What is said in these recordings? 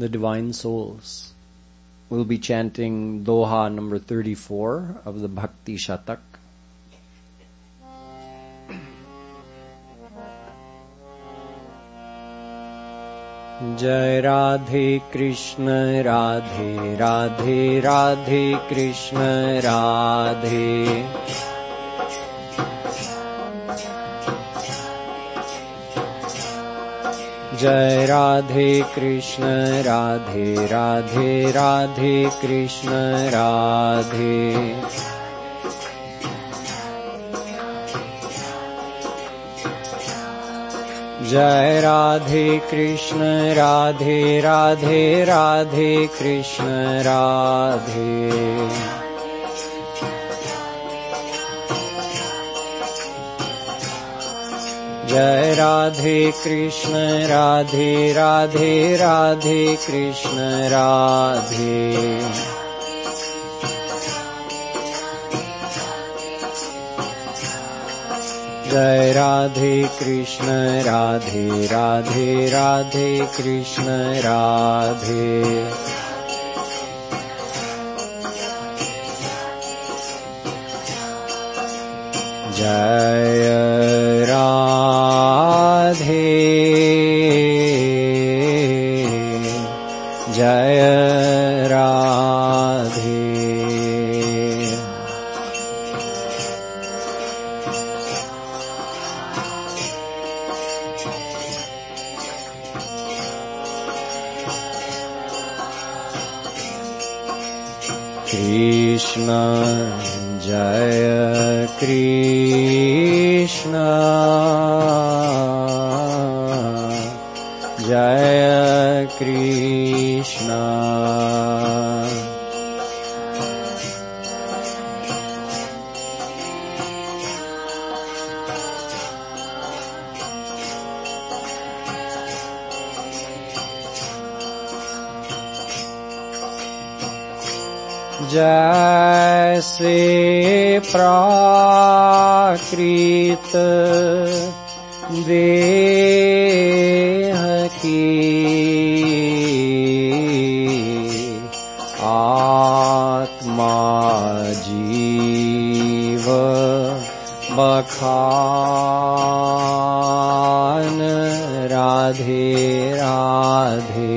the divine souls. We'll be chanting Doha number 34 of the Bhakti Shatak. Jai Radhe Krishna Radhe Radhe Radhe Krishna Radhe Jai Radhe Krishna Radhe Radhe Radhe Krishna Radhe Jai Radhe Krishna Radhe Radhe Radhe Krishna Radhe Jai Radhe Krishna Radhe Radhe Radhe Krishna Radhe Jai Radhe Krishna Radhe Radhe Radhe Krishna Radhe Jai Radhe Jai Radhe Krishna Jaya Krishna Jaya Krishna जैसे प्राकृत देह की आत्मा जीव बखान राधे राधे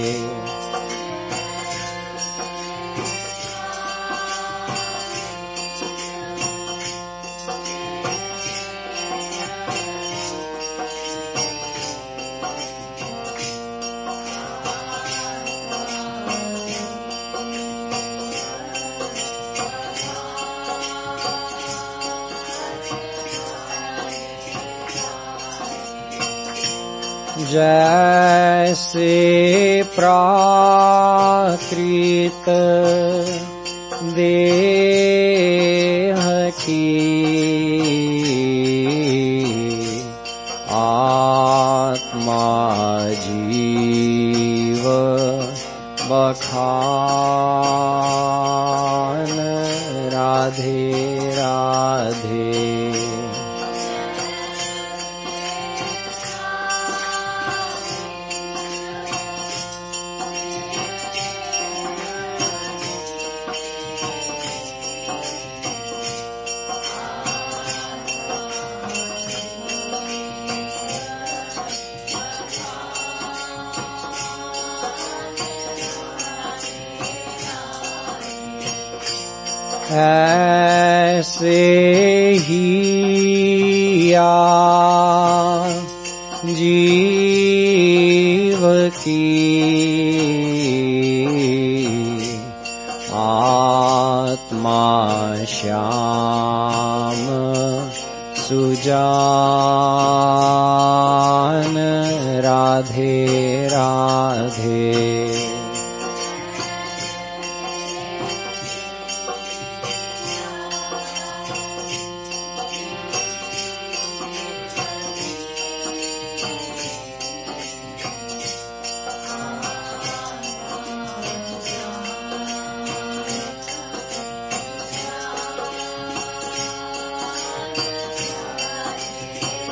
जैसे प्राकृत देह की आत्मा जीव बखान राधे राधे ऐसे ही जीव की आत्मा श्याम सुजान राधे राधे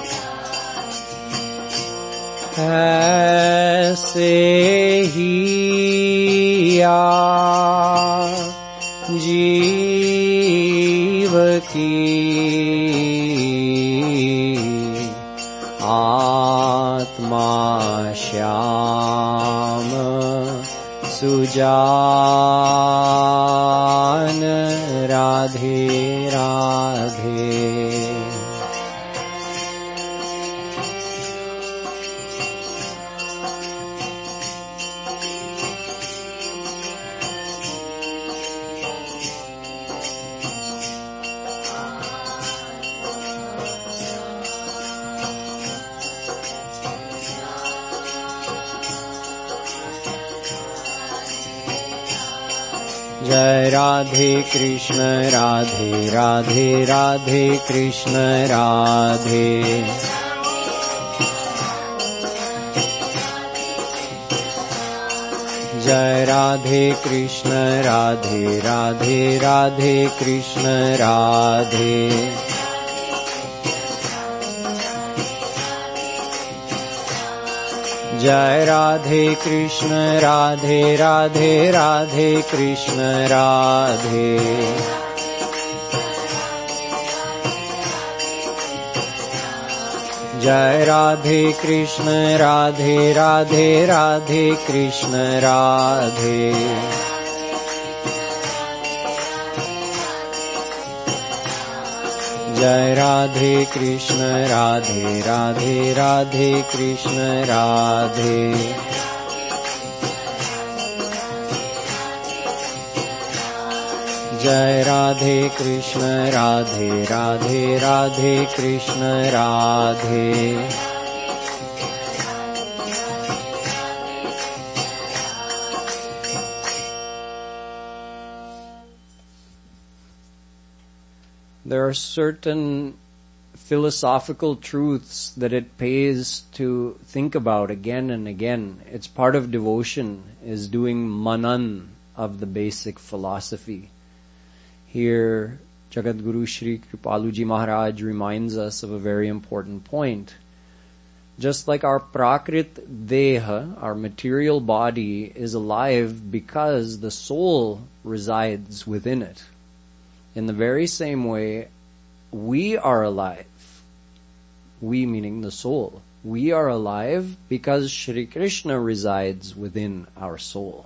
ऐसे ही किया जीव की आत्मा श्याम सुजान राधे राधे। जय राधे कृष्ण राधे राधे राधे कृष्ण राधे। जय राधे कृष्ण राधे राधे राधे कृष्ण राधे। जय राधे कृष्ण राधे राधे राधे कृष्ण राधे। जय राधे कृष्ण राधे राधे राधे कृष्ण राधे। जय राधे कृष्ण राधे राधे राधे कृष्ण राधे। जय Radhe Krishna Radhe Radhe Radhe Krishna Radhe. There are certain philosophical truths that it pays to think about again and again. It's part of devotion, is doing manan of the basic philosophy. Here, Jagadguru Shri Kripaluji Maharaj reminds us of a very important point. Just like our prakrit deha, our material body, is alive because the soul resides within it. In the very same way, we are alive. We meaning the soul. We are alive because Shri Krishna resides within our soul.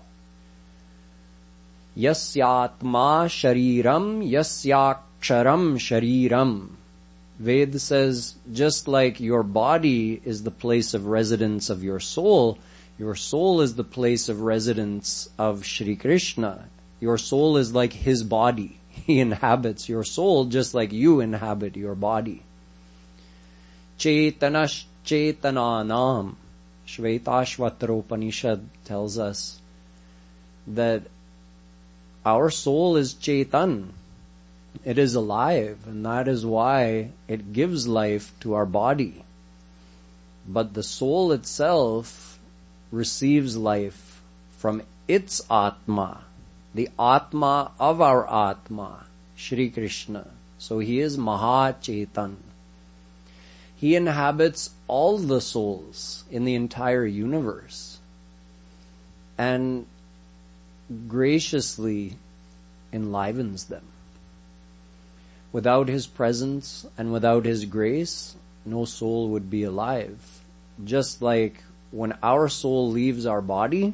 Yasyatma shariram yasyaksharam shariram. Ved says, just like your body is the place of residence of your soul is the place of residence of Shri Krishna. Your soul is like his body. He inhabits your soul just like you inhabit your body. Chetanash chetananam. Shvetashvatara Upanishad tells us that our soul is chetan. It is alive, and that is why it gives life to our body. But the soul itself receives life from its Atma, the Atma of our Atma, Shri Krishna. So he is Maha Chetan. He inhabits all the souls in the entire universe and graciously enlivens them. Without his presence and without his grace, no soul would be alive. Just like when our soul leaves our body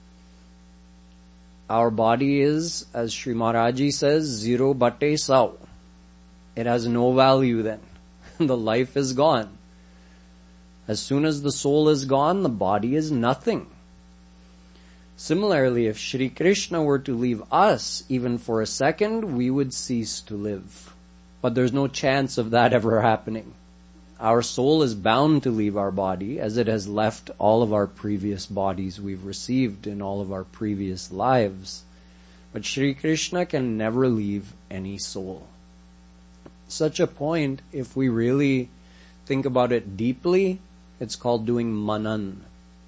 is, as Sri Maharaji says, 0 bate sau. It has no value then. The life is gone. As soon as the soul is gone, the body is nothing. Similarly, if Shri Krishna were to leave us, even for a second, we would cease to live. But there's no chance of that ever happening. Our soul is bound to leave our body, as it has left all of our previous bodies we've received in all of our previous lives. But Shri Krishna can never leave any soul. Such a point, if we really think about it deeply, it's called doing manan.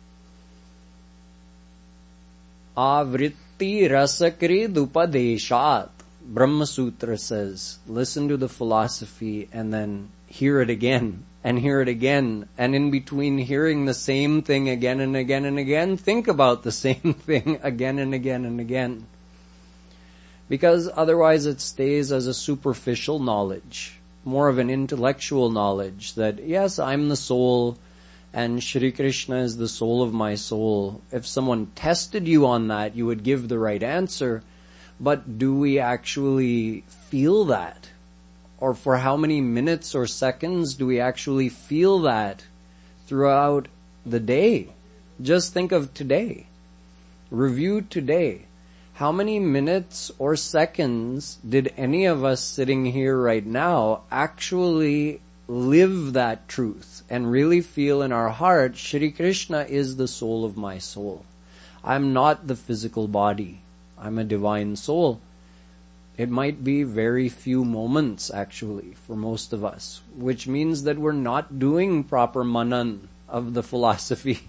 Avritti rasakrid upadeshat. Brahma Sutra says, listen to the philosophy and then hear it again and hear it again. And in between hearing the same thing again and again and again, think about the same thing again and again and again. Because otherwise it stays as a superficial knowledge, more of an intellectual knowledge that, yes, I'm the soul and Shri Krishna is the soul of my soul. If someone tested you on that, you would give the right answer. But do we actually feel that? Or for how many minutes or seconds do we actually feel that throughout the day? Just think of today. Review today. How many minutes or seconds did any of us sitting here right now actually live that truth and really feel in our heart, Shri Krishna is the soul of my soul. I'm not the physical body. I'm a divine soul. It might be very few moments actually for most of us, which means that we're not doing proper manan of the philosophy.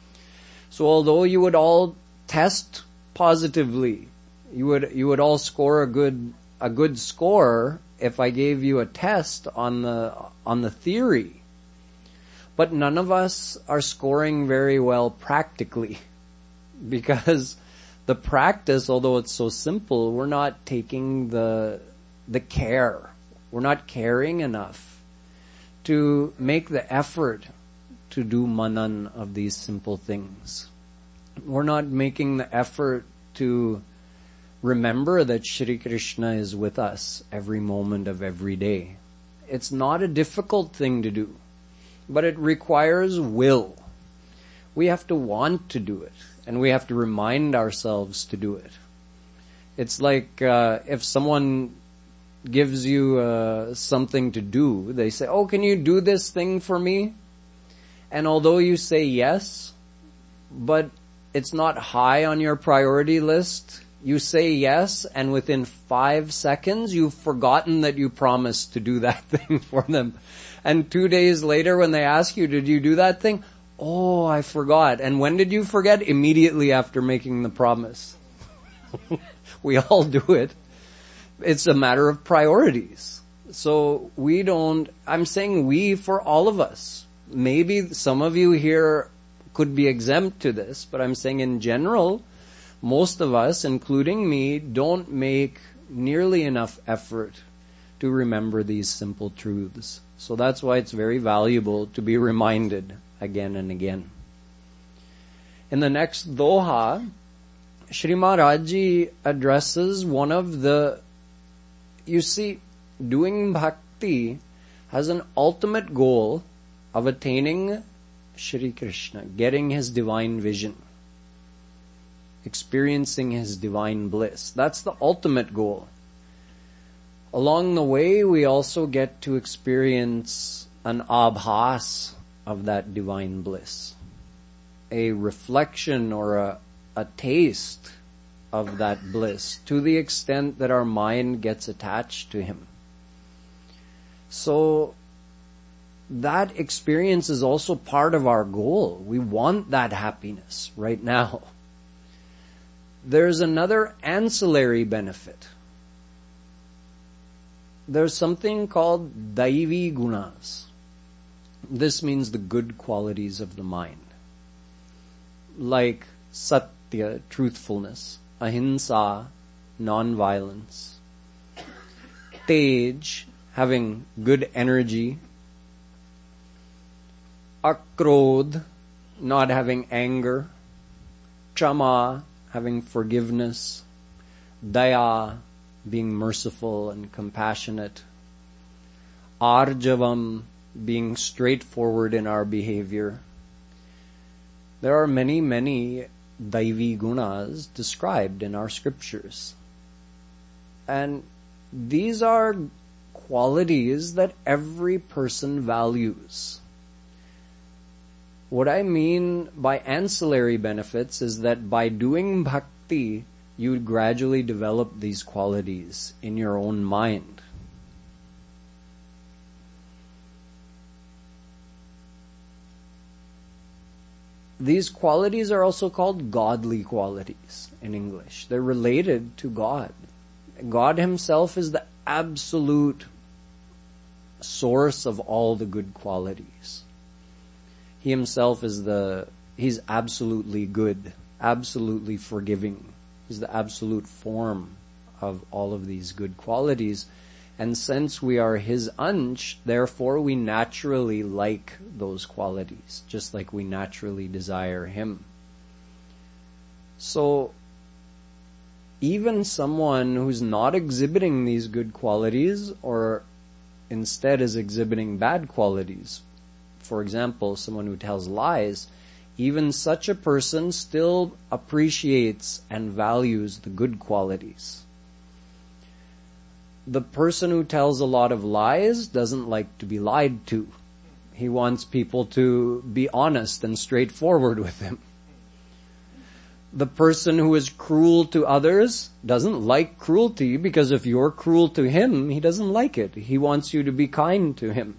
So although you would all test positively, you would all score a good score if I gave you a test on the theory. But none of us are scoring very well practically, because the practice, although it's so simple, we're not taking the care. We're not caring enough to make the effort to do manan of these simple things. We're not making the effort to remember that Shri Krishna is with us every moment of every day. It's not a difficult thing to do, but it requires will. We have to want to do it, and we have to remind ourselves to do it. It's like if someone gives you something to do, they say, "Oh, can you do this thing for me?" And although you say yes, but it's not high on your priority list, you say yes, and within 5 seconds, you've forgotten that you promised to do that thing for them. And 2 days later, when they ask you, "Did you do that thing?" "Oh, I forgot." "And when did you forget?" "Immediately after making the promise." We all do it. It's a matter of priorities. So I'm saying we for all of us. Maybe some of you here could be exempt to this, but I'm saying in general, most of us, including me, don't make nearly enough effort to remember these simple truths. So that's why it's very valuable to be reminded again and again. In the next doha, Shri Maharaj Ji addresses one of you see, doing bhakti has an ultimate goal of attaining Shri Krishna, getting his divine vision, experiencing his divine bliss. That's the ultimate goal. Along the way, we also get to experience an abhas of that divine bliss, a reflection or a taste of that bliss, to the extent that our mind gets attached to him. So that experience is also part of our goal. We want that happiness right now. There's another ancillary benefit. There's something called daivi gunas. This means the good qualities of the mind, like satya, truthfulness, ahimsa, non-violence, tej, having good energy, akrodh, not having anger, kshama, having forgiveness, daya, being merciful and compassionate, arjavam, being straightforward in our behavior. There are many, many daivi gunas described in our scriptures. And these are qualities that every person values. What I mean by ancillary benefits is that by doing bhakti, you gradually develop these qualities in your own mind. These qualities are also called godly qualities in English. They're related to God. God himself is the absolute source of all the good qualities. He himself he's absolutely good, absolutely forgiving. He's the absolute form of all of these good qualities. And since we are his ansh, therefore we naturally like those qualities, just like we naturally desire him. So, even someone who's not exhibiting these good qualities, or instead is exhibiting bad qualities, for example, someone who tells lies, even such a person still appreciates and values the good qualities. The person who tells a lot of lies doesn't like to be lied to. He wants people to be honest and straightforward with him. The person who is cruel to others doesn't like cruelty, because if you're cruel to him, he doesn't like it. He wants you to be kind to him.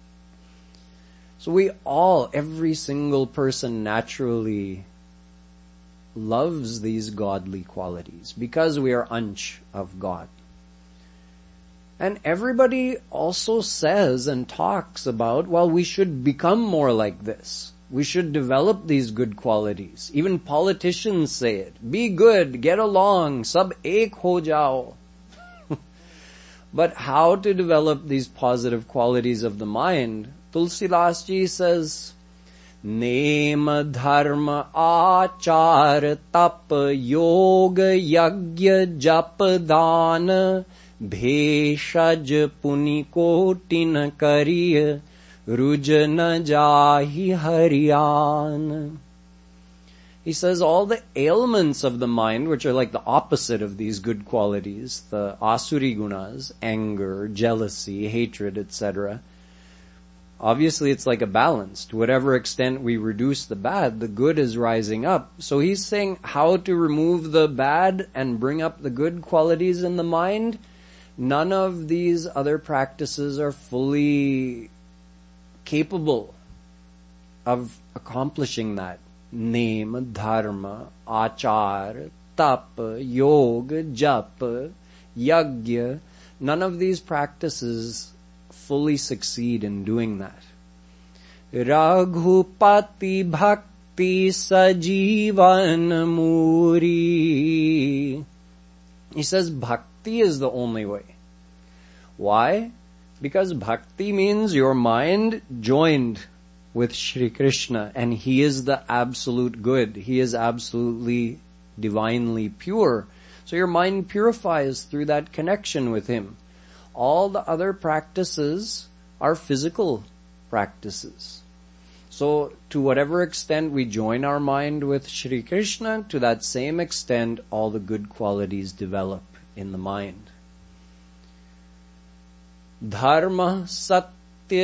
So every single person naturally loves these godly qualities because we are ansh of God. And everybody also says and talks about, well, we should become more like this. We should develop these good qualities. Even politicians say it. Be good, get along, sab ek ho jao. But how to develop these positive qualities of the mind? Tulsidas Ji says, Nema dharma achar tap yoga yagya jap dana bheshaj puni kotin kariya rujana jahi hariyan. He says all the ailments of the mind, which are like the opposite of these good qualities, the asuri gunas, anger, jealousy, hatred, etc. Obviously it's like a balance. To whatever extent we reduce the bad, the good is rising up. So he's saying how to remove the bad and bring up the good qualities in the mind. None of these other practices are fully capable of accomplishing that. Name, dharma, achar, tap, yoga, jap, yagya. None of these practices fully succeed in doing that. Raghupati bhakti sajivan muri. He says bhakti is the only way. Why? Because bhakti means your mind joined with Shri Krishna, and he is the absolute good. He is absolutely divinely pure. So your mind purifies through that connection with him. All the other practices are physical practices. So to whatever extent we join our mind with Shri Krishna, to that same extent all the good qualities develop in the mind. Dharma satya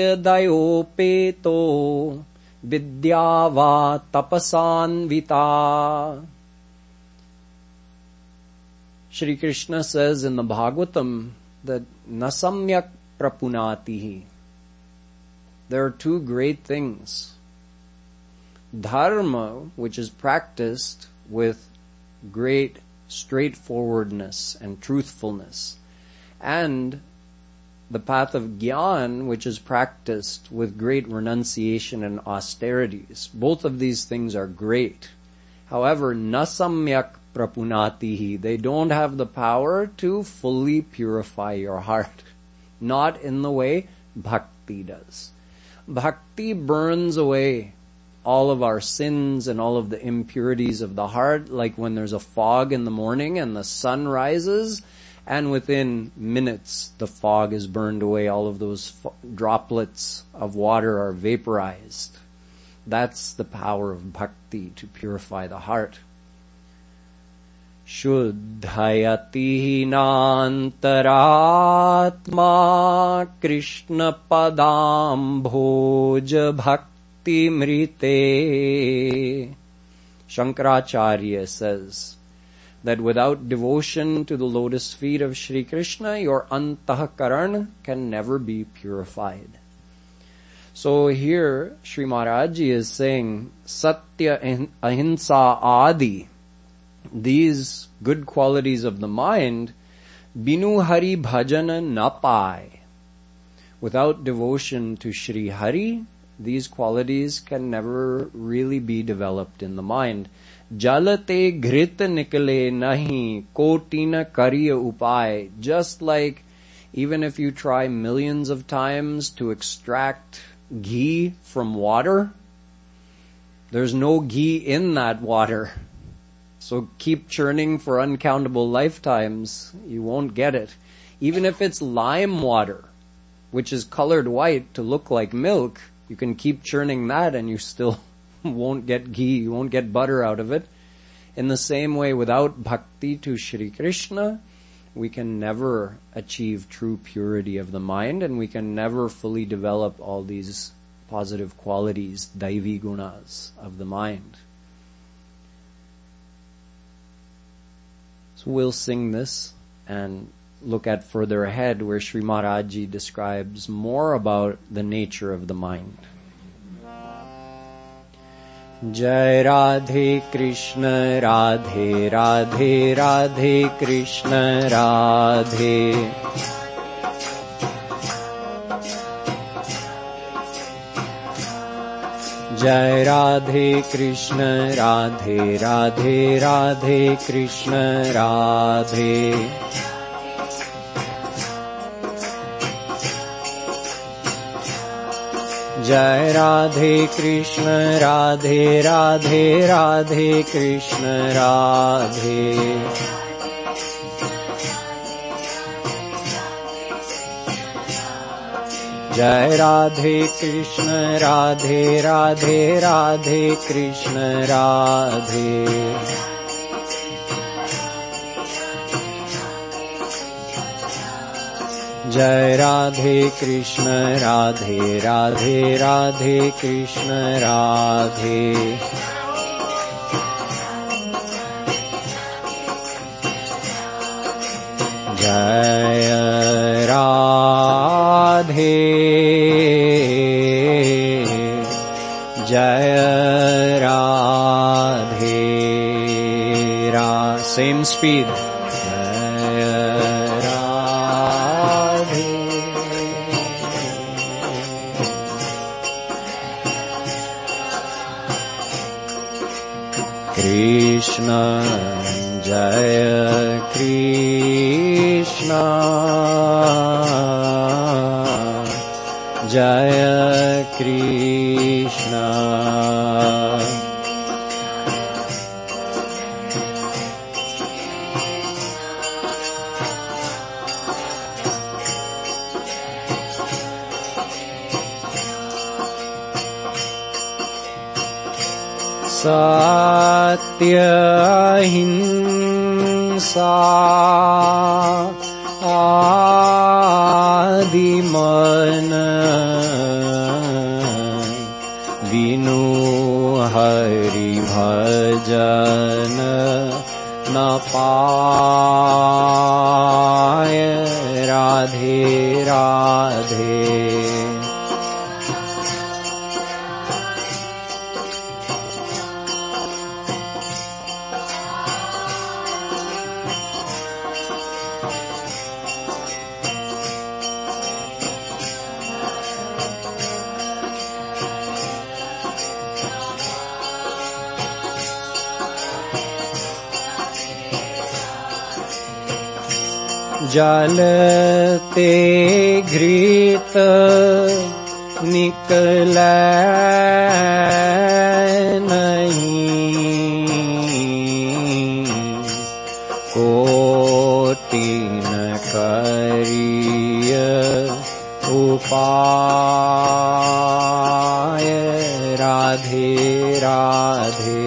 dayopeto vidyava tapasanvita. Shri Krishna says in the Bhagavatam that nasamyak prapunatihi. There are two great things. Dharma, which is practiced with great straightforwardness and truthfulness, and the path of Gyan, which is practiced with great renunciation and austerities. Both of these things are great. However, nasamyak prapunatihi, they don't have the power to fully purify your heart. Not in the way bhakti does. Bhakti burns away all of our sins and all of the impurities of the heart, like when there's a fog in the morning and the sun rises, and within minutes the fog is burned away, all of those droplets of water are vaporized. That's the power of bhakti to purify the heart. Shuddhayati nantaratma Krishna padam bhoja bhakti mrite. Shankaracharya says that without devotion to the lotus feet of Shri Krishna, your antahkaran can never be purified. So here, Sri Maharaji is saying, Satya, Ahimsa, Adi, these good qualities of the mind, Binu Hari Bhajana na pai. Without devotion to Shri Hari, these qualities can never really be developed in the mind. Jalate घृत nikale nahi kotina kariya upay. Just like even if you try millions of times to extract ghee from water, there's no ghee in that water. So keep churning for uncountable lifetimes, you won't get it. Even if it's lime water, which is colored white to look like milk, you can keep churning that and you still won't get ghee, you won't get butter out of it. In the same way, without bhakti to Shri Krishna, we can never achieve true purity of the mind, and we can never fully develop all these positive qualities, daivi gunas of the mind. So we'll sing this and look at further ahead where Sri Maharaj Ji describes more about the nature of the mind. Jai Radhe Krishna Radhe Radhe Radhe Krishna Radhe. Jai Radhe Krishna Radhe Radhe Radhe Krishna Radhe. Jai Radhe Krishna Radhe Radhe Radhe Krishna Radhe. Jai Radhe Krishna Radhe Radhe Radhe Krishna Radhe. Jai Radhe Krishna Radhe Radhe Radhe Krishna Radhe. Jai Radhe. Jai Radhe. Same speed. Krishna, Jaya Krishna, Jaya Krishna. Satya Ahimsa Adimana Vinu Hari Bhajana Napaya Radhe Radhe. जलते घृत निकले नहीं, cotton करिय उपाय राधे राधे।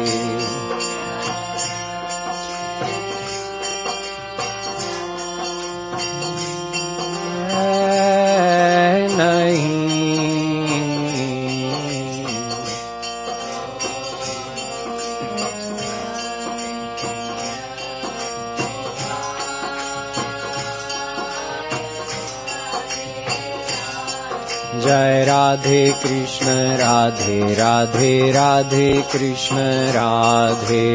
जय Radhe Krishna Radhe Radhe Radhe Krishna Radhe.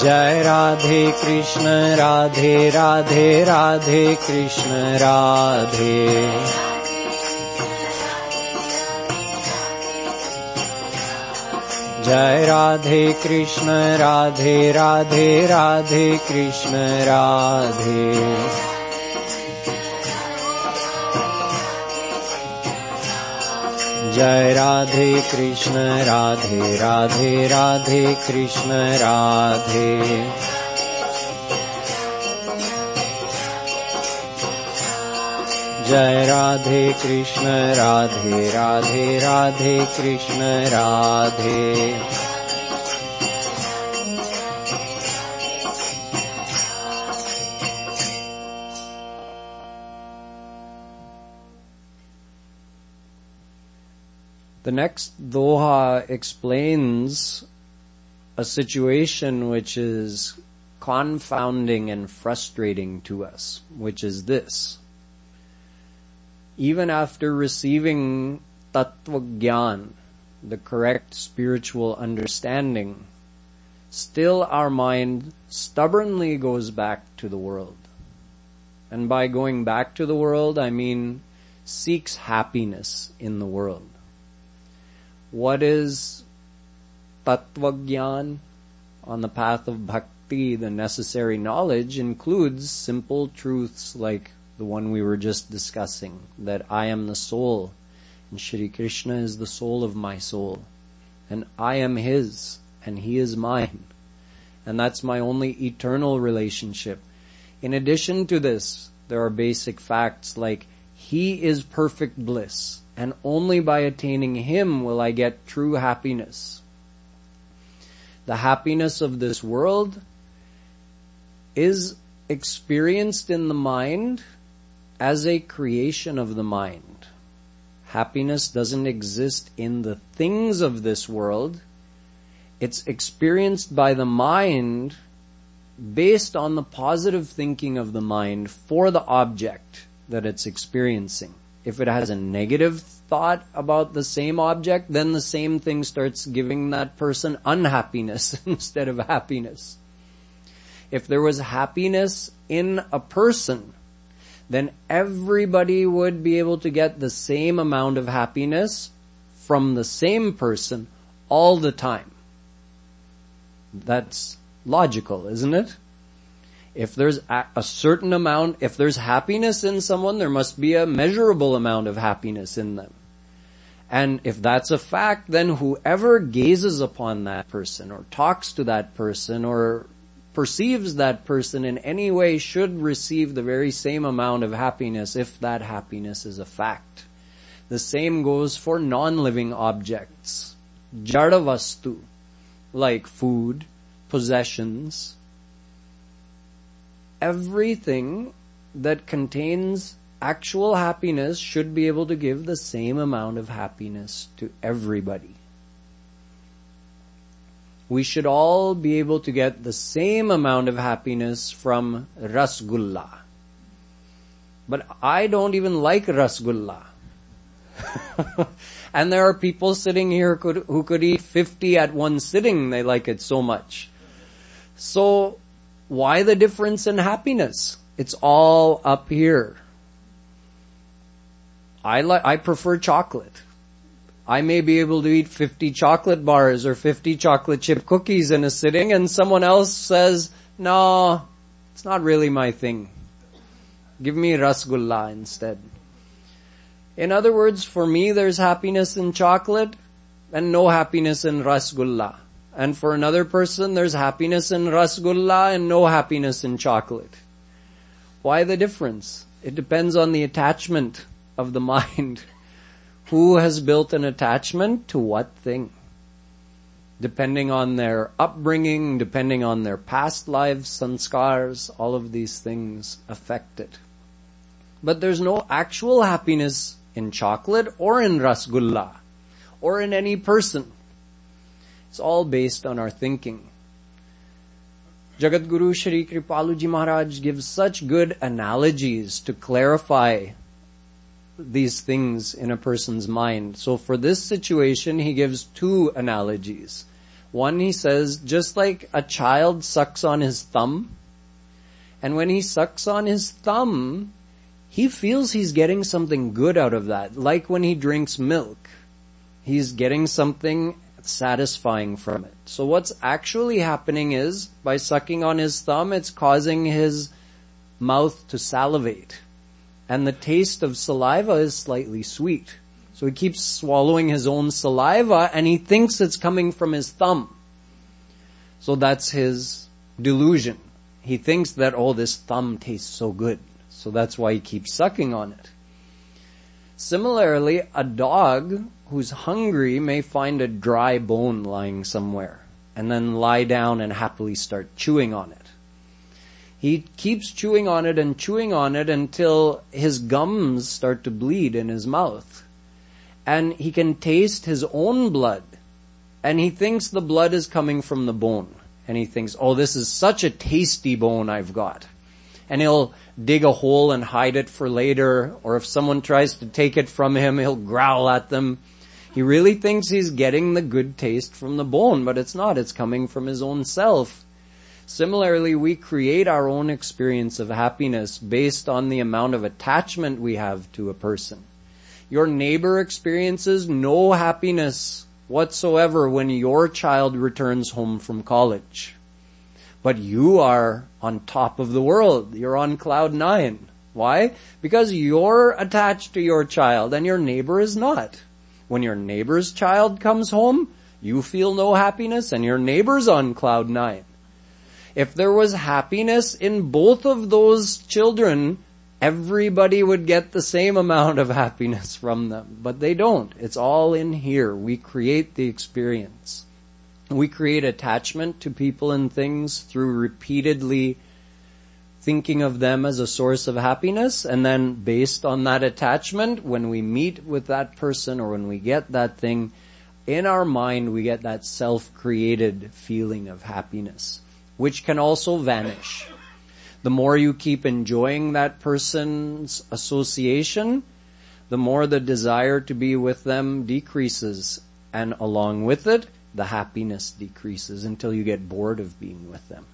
Jai Radhe Krishna Radhe Radhe Radhe Krishna Radhe Jai Radhe Krishna Radhe Radhe Radhe Krishna Radhe Jai Radhe Krishna Radhe Radhe Radhe Krishna Radhe Jai Radhe Krishna Radhe Radhe Radhe Krishna Radhe The next doha explains a situation which is confounding and frustrating to us, which is this. Even after receiving tattva gyan, the correct spiritual understanding, still our mind stubbornly goes back to the world. And by going back to the world, I mean seeks happiness in the world. What is tattva gyan? On the path of bhakti, the necessary knowledge includes simple truths like the one we were just discussing, that I am the soul, and Shri Krishna is the soul of my soul, and I am His, and He is mine, and that's my only eternal relationship. In addition to this, there are basic facts like He is perfect bliss, and only by attaining Him will I get true happiness. The happiness of this world is experienced in the mind as a creation of the mind. Happiness doesn't exist in the things of this world. It's experienced by the mind based on the positive thinking of the mind for the object that it's experiencing. If it has a negative thought about the same object, then the same thing starts giving that person unhappiness instead of happiness. If there was happiness in a person, then everybody would be able to get the same amount of happiness from the same person all the time. That's logical, isn't it? If there's a certain amount, if there's happiness in someone, there must be a measurable amount of happiness in them. And if that's a fact, then whoever gazes upon that person or talks to that person or perceives that person in any way should receive the very same amount of happiness if that happiness is a fact. The same goes for non-living objects. Jada vastu, like food, possessions. Everything that contains actual happiness should be able to give the same amount of happiness to everybody. We should all be able to get the same amount of happiness from rasgulla. But I don't even like rasgulla. And there are people sitting here who could eat 50 at one sitting. They like it so much. So why the difference in happiness? It's all up here. I prefer chocolate. I may be able to eat 50 chocolate bars or 50 chocolate chip cookies in a sitting, and someone else says, no, it's not really my thing. Give me rasgulla instead. In other words, for me there's happiness in chocolate and no happiness in rasgulla. And for another person, there's happiness in rasgulla and no happiness in chocolate. Why the difference? It depends on the attachment of the mind. Who has built an attachment to what thing? Depending on their upbringing, depending on their past lives, sanskars, all of these things affect it. But there's no actual happiness in chocolate or in rasgulla or in any person. It's all based on our thinking. Jagat Guru Shri Kripaluji Maharaj gives such good analogies to clarify these things in a person's mind. So for this situation, he gives two analogies. One, he says, just like a child sucks on his thumb, and when he sucks on his thumb, he feels he's getting something good out of that. Like when he drinks milk, he's getting something satisfying from it. So what's actually happening is, by sucking on his thumb, it's causing his mouth to salivate. And the taste of saliva is slightly sweet. So he keeps swallowing his own saliva, and he thinks it's coming from his thumb. So that's his delusion. He thinks that, oh, this thumb tastes so good. So that's why he keeps sucking on it. Similarly, a dog who's hungry may find a dry bone lying somewhere and then lie down and happily start chewing on it. He keeps chewing on it until his gums start to bleed in his mouth. And he can taste his own blood. And he thinks the blood is coming from the bone. And he thinks, oh, this is such a tasty bone I've got. And he'll dig a hole and hide it for later. Or if someone tries to take it from him, he'll growl at them. He really thinks he's getting the good taste from the bone, but it's not. It's coming from his own self. Similarly, we create our own experience of happiness based on the amount of attachment we have to a person. Your neighbor experiences no happiness whatsoever when your child returns home from college. But you are on top of the world. You're on cloud 9. Why? Because you're attached to your child and your neighbor is not. When your neighbor's child comes home, you feel no happiness and your neighbor's on cloud 9. If there was happiness in both of those children, everybody would get the same amount of happiness from them. But they don't. It's all in here. We create the experience. We create attachment to people and things through repeatedly thinking of them as a source of happiness, and then based on that attachment, when we meet with that person or when we get that thing, in our mind we get that self-created feeling of happiness, which can also vanish. The more you keep enjoying that person's association, the more the desire to be with them decreases, and along with it, the happiness decreases until you get bored of being with them.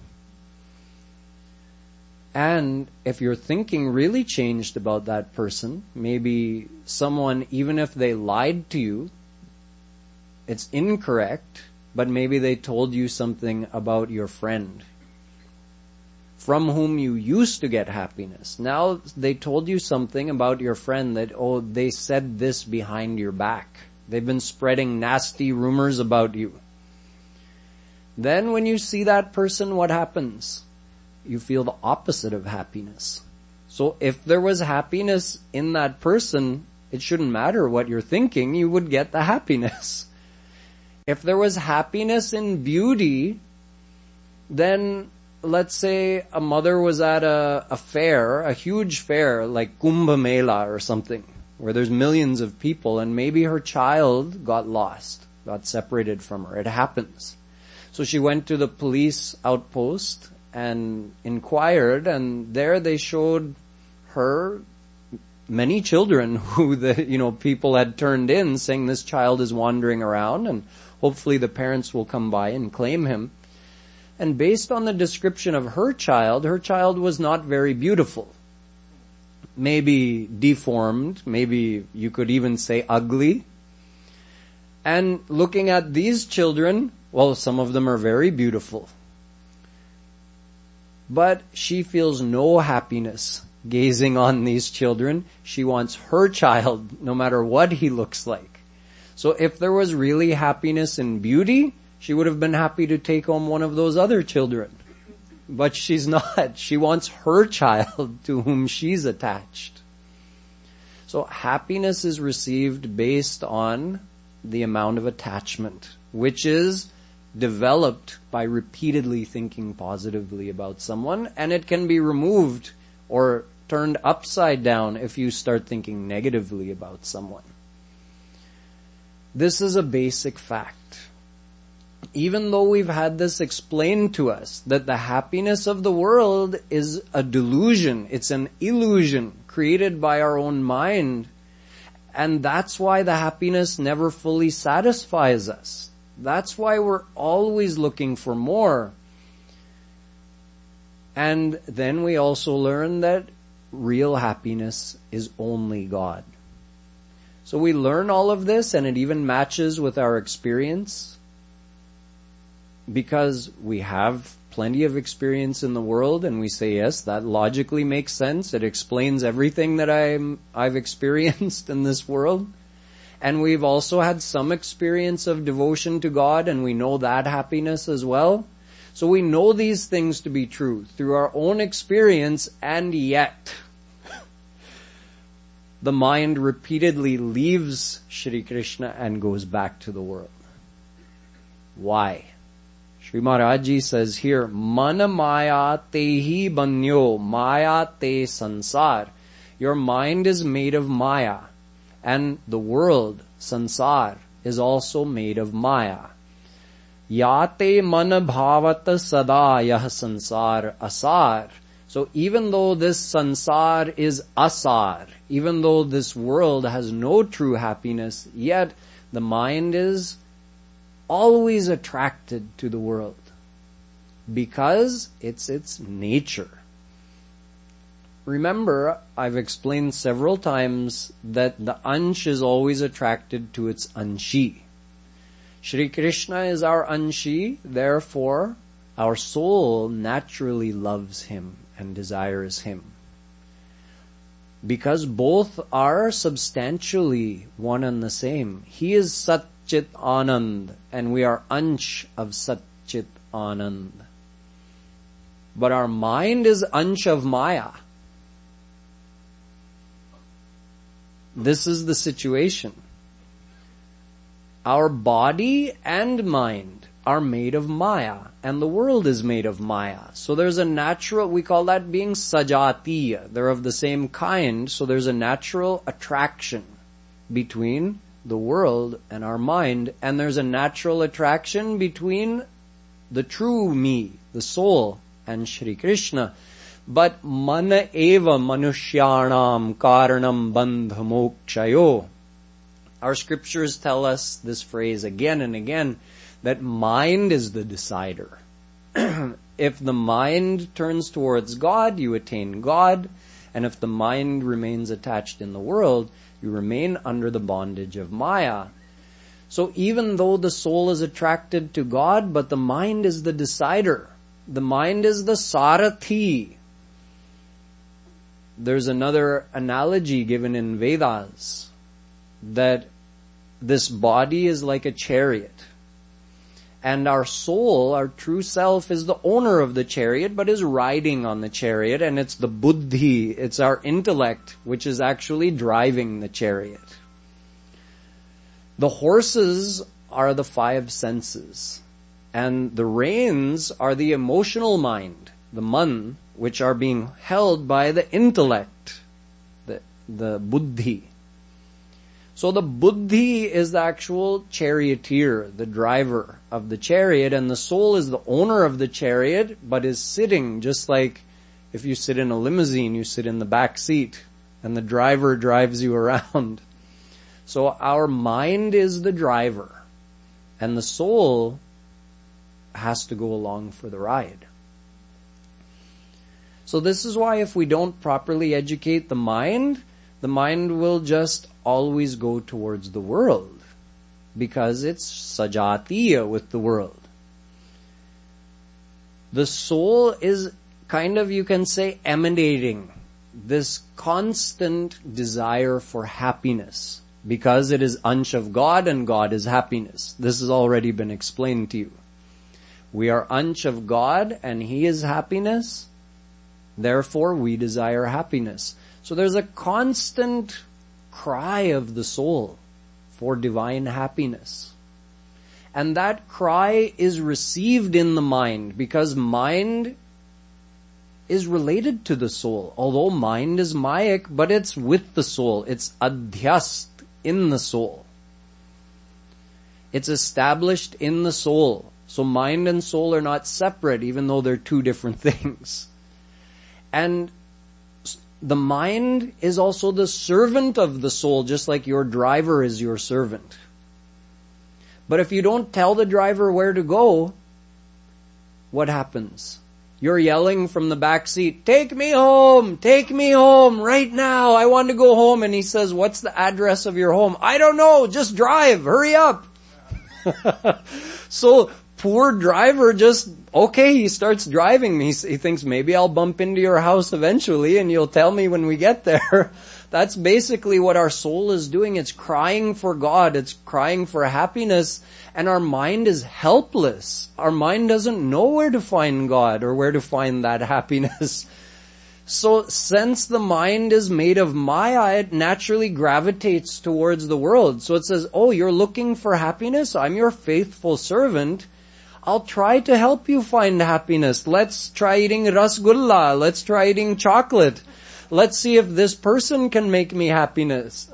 And if your thinking really changed about that person, maybe someone, even if they lied to you, it's incorrect, but maybe they told you something about your friend from whom you used to get happiness. Now they told you something about your friend that, oh, they said this behind your back. They've been spreading nasty rumors about you. Then when you see that person, what happens? You feel the opposite of happiness. So if there was happiness in that person, it shouldn't matter what you're thinking, you would get the happiness. If there was happiness in beauty, then let's say a mother was at a fair, a huge fair like Kumbh Mela or something, where there's millions of people, and maybe her child got lost, got separated from her. It happens. So she went to the police outpost and inquired, and there they showed her many children who people had turned in, saying this child is wandering around and hopefully the parents will come by and claim him. And based on the description of her child was not very beautiful. Maybe deformed, maybe you could even say ugly. And looking at these children, well, some of them are very beautiful. But she feels no happiness gazing on these children. She wants her child, no matter what he looks like. So if there was really happiness in beauty, she would have been happy to take home one of those other children. But she's not. She wants her child to whom she's attached. So happiness is received based on the amount of attachment, which is developed by repeatedly thinking positively about someone, and it can be removed or turned upside down if you start thinking negatively about someone. This is a basic fact. Even though we've had this explained to us, that the happiness of the world is a delusion, it's an illusion created by our own mind, and that's why the happiness never fully satisfies us. That's why we're always looking for more. And then we also learn that real happiness is only God. So we learn all of this, and it even matches with our experience, because we have plenty of experience in the world, and we say, yes, that logically makes sense. It explains everything that I've experienced in this world. And we've also had some experience of devotion to God, and we know that happiness as well. So we know these things to be true through our own experience, and yet the mind repeatedly leaves Shri Krishna and goes back to the world. Why? Shri Maharaj Ji says here, Mana maya tehi banyo, maya te sansar. Your mind is made of maya, and the world, sansar, is also made of maya. Yate mana bhavata sada yah sansar asar. So even though this sansar is asar, even though this world has no true happiness, yet the mind is always attracted to the world because it's its nature. Remember, I've explained several times that the Ansh is always attracted to its Anshi. Shri Krishna is our Anshi, therefore our soul naturally loves him and desires him. Because both are substantially one and the same. He is Sat Chit Anand, and we are Ansh of Sat Chit Anand. But our mind is Ansh of Maya. This is the situation. Our body and mind are made of Maya, and the world is made of Maya. So there's a natural, we call that being sajatiya. They're of the same kind, so there's a natural attraction between the world and our mind, and there's a natural attraction between the true me, the soul, and Shri Krishna. But mana eva manushyanam karanam bandha mokshayo. Our scriptures tell us this phrase again and again, that mind is the decider. If the mind turns towards God, you attain God. And if the mind remains attached in the world, you remain under the bondage of Maya. So even though the soul is attracted to God, but the mind is the decider. The mind is the sarathi. There's another analogy given in Vedas that this body is like a chariot. And our soul, our true self, is the owner of the chariot, but is riding on the chariot, and it's the buddhi, it's our intellect, which is actually driving the chariot. The horses are the five senses, and the reins are the emotional mind, the man, which are being held by the intellect, the buddhi. So the buddhi is the actual charioteer, the driver of the chariot, and the soul is the owner of the chariot, but is sitting just like if you sit in a limousine, you sit in the back seat, and the driver drives you around. So our mind is the driver, and the soul has to go along for the ride. So this is why if we don't properly educate the mind will just always go towards the world, because it's sajatiya with the world. The soul is kind of, you can say, emanating this constant desire for happiness, because it is Ansh of God and God is happiness. This has already been explained to you. We are Ansh of God and He is happiness, therefore we desire happiness. So there's a constant cry of the soul for divine happiness. And that cry is received in the mind, because mind is related to the soul. Although mind is mayak, but it's with the soul. It's adhyast in the soul. It's established in the soul. So mind and soul are not separate, even though they're two different things. And the mind is also the servant of the soul, just like your driver is your servant. But if you don't tell the driver where to go, what happens? You're yelling from the back seat, take me home right now. I want to go home. And he says, what's the address of your home? I don't know. Just drive. Hurry up. So poor driver he starts driving. He thinks maybe I'll bump into your house eventually and you'll tell me when we get there. That's basically what our soul is doing. It's crying for God. It's crying for happiness. And our mind is helpless. Our mind doesn't know where to find God or where to find that happiness. So since the mind is made of Maya, it naturally gravitates towards the world. So it says, oh, you're looking for happiness? I'm your faithful servant. I'll try to help you find happiness. Let's try eating rasgulla. Let's try eating chocolate. Let's see if this person can make me happy.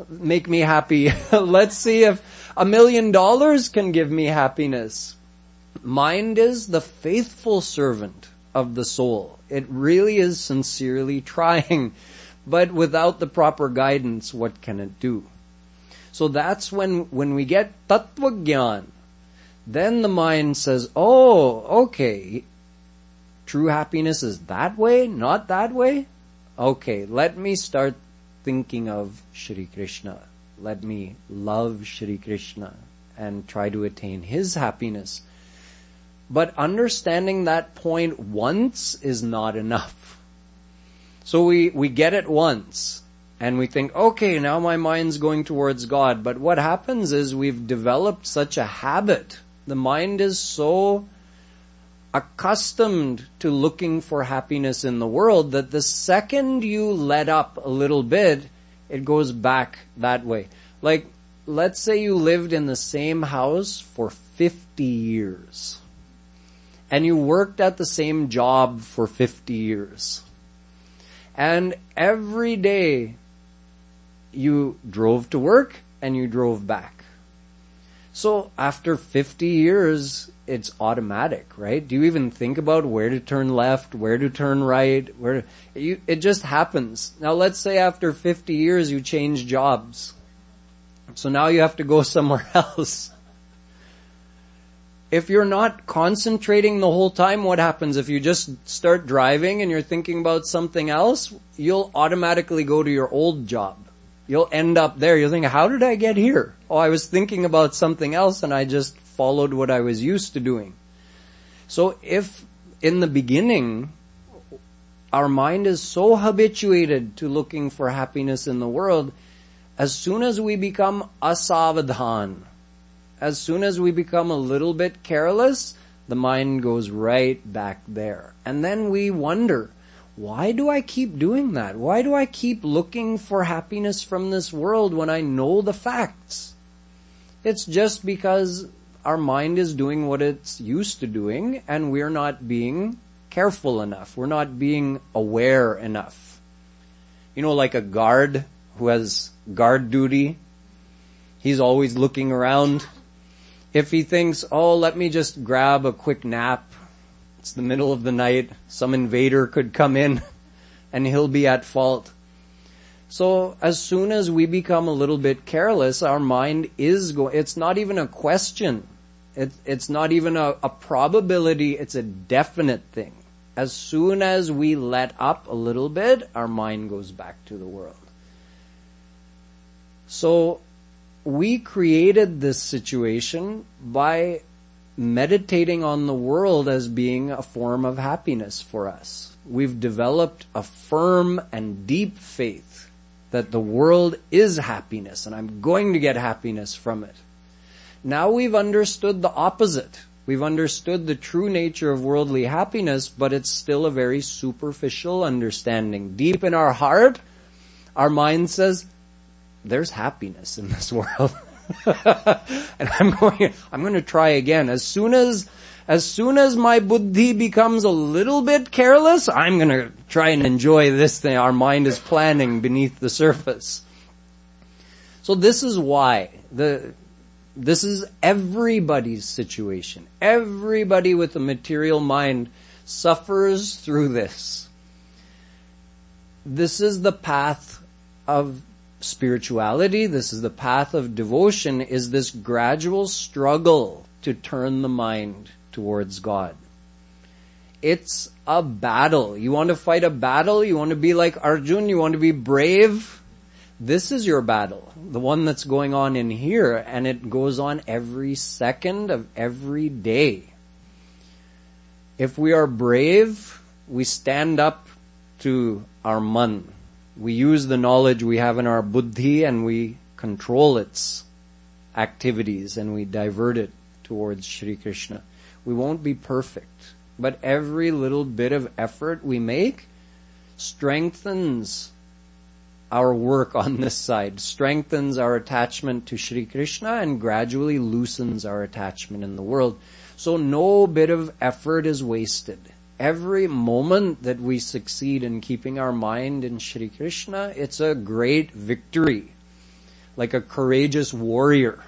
Let's see if $1 million can give me happiness. Mind is the faithful servant of the soul. It really is sincerely trying, but without the proper guidance, what can it do? So that's when we get Tattva Gyan, then the mind says, oh, okay, true happiness is that way, not that way? Okay, let me start thinking of Shri Krishna. Let me love Shri Krishna and try to attain His happiness. But understanding that point once is not enough. So we get it once and we think, okay, now my mind's going towards God. But what happens is we've developed such a habit. The mind is so accustomed to looking for happiness in the world that the second you let up a little bit, it goes back that way. Like, let's say you lived in the same house for 50 years. And you worked at the same job for 50 years. And every day you drove to work and you drove back. So after 50 years, it's automatic, right? Do you even think about where to turn left, where to turn right? It just happens. Now let's say after 50 years you change jobs. So now you have to go somewhere else. If you're not concentrating the whole time, what happens? If you just start driving and you're thinking about something else, you'll automatically go to your old job. You'll end up there. You'll think, how did I get here? Oh, I was thinking about something else and I just followed what I was used to doing. So if in the beginning, our mind is so habituated to looking for happiness in the world, as soon as we become asavadhan, as soon as we become a little bit careless, the mind goes right back there. And then we wonder, why do I keep doing that? Why do I keep looking for happiness from this world when I know the facts? It's just because our mind is doing what it's used to doing and we're not being careful enough. We're not being aware enough. You know, like a guard who has guard duty. He's always looking around. If he thinks, oh, let me just grab a quick nap. It's the middle of the night. Some invader could come in and he'll be at fault. So as soon as we become a little bit careless, our mind is it's not even a question. It's not even a probability. It's a definite thing. As soon as we let up a little bit, our mind goes back to the world. So we created this situation by meditating on the world as being a form of happiness for us. We've developed a firm and deep faith that the world is happiness and I'm going to get happiness from it. Now we've understood the opposite. We've understood the true nature of worldly happiness, but it's still a very superficial understanding. Deep in our heart, our mind says, there's happiness in this world. And I'm going to try again. As soon as my buddhi becomes a little bit careless, I'm going to try and enjoy this thing. Our mind is planning beneath the surface. So this is why this is everybody's situation. Everybody with a material mind suffers through this. This is the path of spirituality, this is the path of devotion, is this gradual struggle to turn the mind towards God. It's a battle. You want to fight a battle? You want to be like Arjun? You want to be brave? This is your battle. The one that's going on in here, and it goes on every second of every day. If we are brave, we stand up to our man. We use the knowledge we have in our buddhi and we control its activities and we divert it towards Shri Krishna. We won't be perfect, but every little bit of effort we make strengthens our work on this side, strengthens our attachment to Shri Krishna and gradually loosens our attachment in the world. So no bit of effort is wasted. Every moment that we succeed in keeping our mind in Shri Krishna, it's a great victory, like a courageous warrior.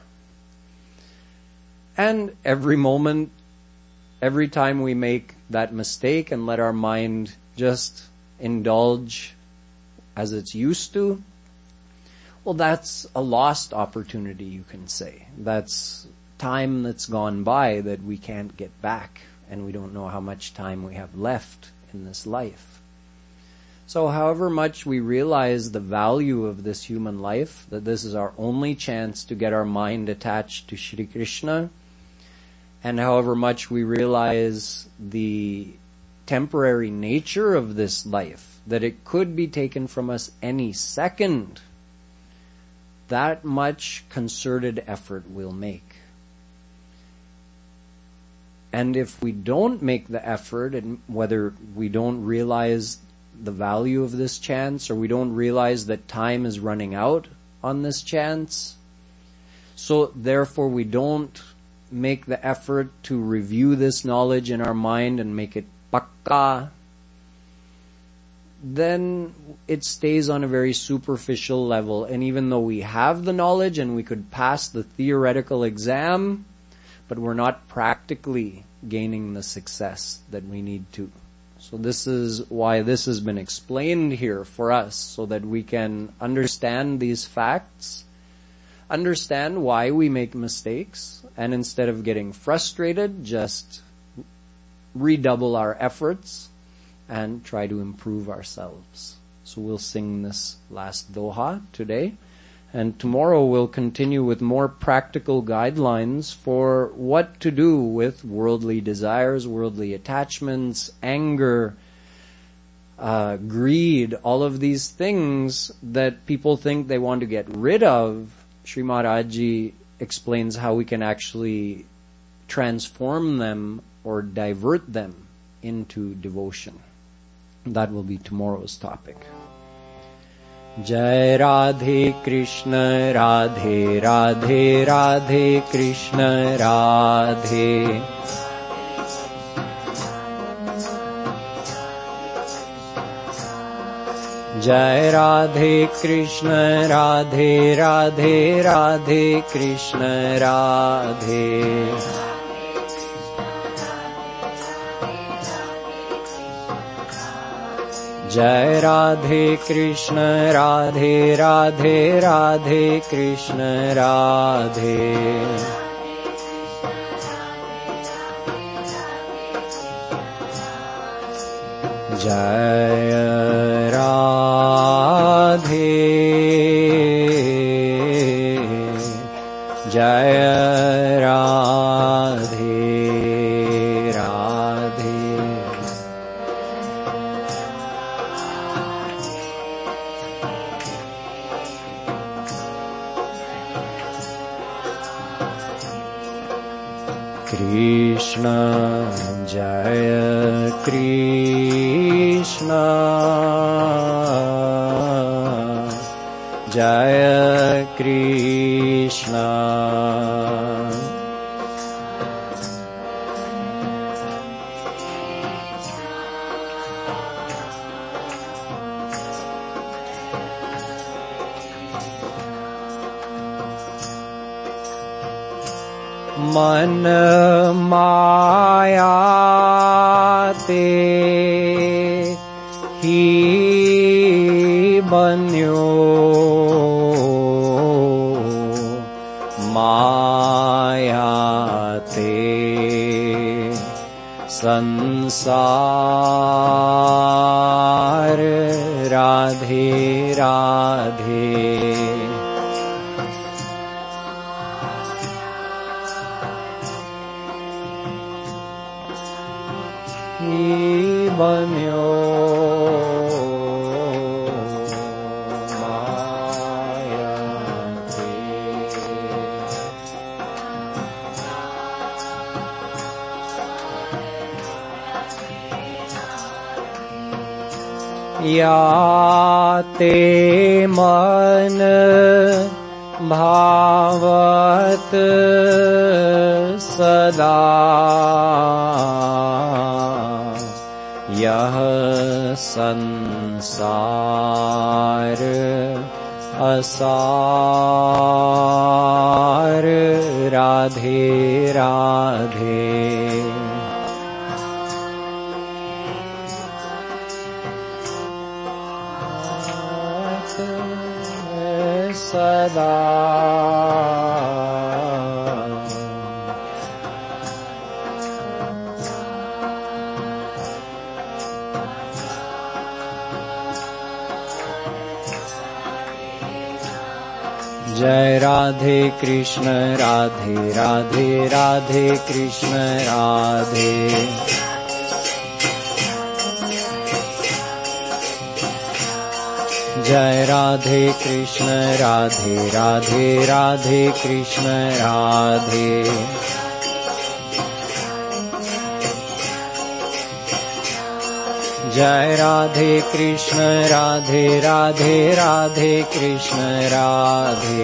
And every moment, every time we make that mistake and let our mind just indulge as it's used to, well, that's a lost opportunity, you can say. That's time that's gone by that we can't get back, and we don't know how much time we have left in this life. So however much we realize the value of this human life, that this is our only chance to get our mind attached to Shri Krishna, and however much we realize the temporary nature of this life, that it could be taken from us any second, that much concerted effort we'll make. And if we don't make the effort, and whether we don't realize the value of this chance or we don't realize that time is running out on this chance, so therefore we don't make the effort to review this knowledge in our mind and make it pakka, then it stays on a very superficial level. And even though we have the knowledge and we could pass the theoretical exam, but we're not practically gaining the success that we need to. So this is why this has been explained here for us, so that we can understand these facts, understand why we make mistakes, and instead of getting frustrated, just redouble our efforts and try to improve ourselves. So we'll sing this last doha today. And tomorrow we'll continue with more practical guidelines for what to do with worldly desires, worldly attachments, anger, greed, all of these things that people think they want to get rid of. Sri Maharaji explains how we can actually transform them or divert them into devotion. That will be tomorrow's topic. Jai Radhe Krishna Radhe Radhe Radhe Krishna Radhe. Jai Radhe Krishna Radhe Radhe Radhe Krishna Radhe. Jai Radhe Krishna Radhe Radhe Radhe Krishna Radhe. Jai Radhe Jai Radhe Radhe. Krishna Jaya Krishna Jaya Krishna. मन माया ते ही बन्यो संसार राधे राधे। बन्यो माया याते मन भावत सदा यह संसार असार राधे राधे। सदा जय राधे कृष्ण राधे राधे राधे कृष्ण राधे। जय राधे कृष्ण राधे राधे राधे कृष्ण राधे। जय राधे कृष्ण राधे राधे राधे कृष्ण राधे।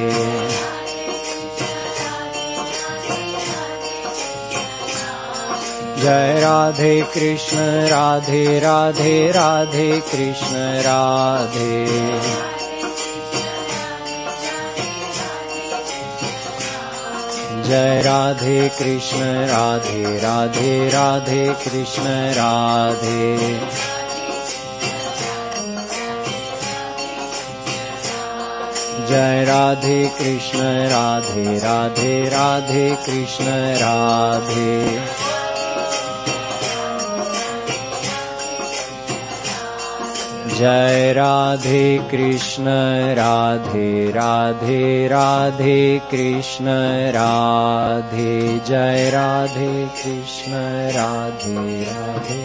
जय राधे कृष्ण राधे राधे राधे कृष्ण राधे। जय राधे कृष्ण राधे राधे राधे कृष्ण राधे। जय राधे कृष्ण राधे राधे राधे कृष्ण राधे। जय राधे कृष्ण राधे राधे राधे कृष्ण राधे। जय राधे कृष्ण राधे राधे।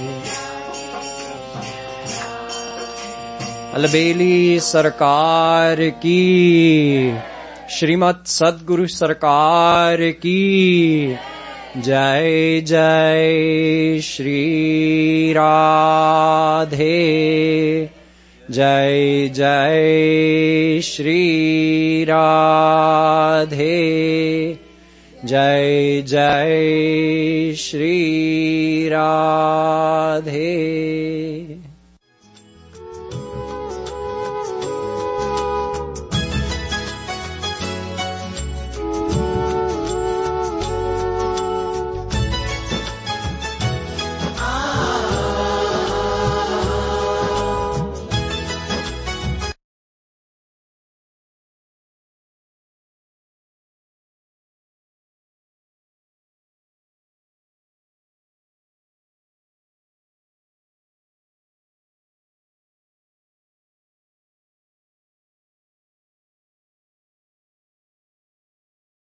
अलबेली सरकार की, श्रीमत सद्गुरु सरकार की जय। जय श्री राधे। जय जय श्री राधे। जय जय श्री राधे।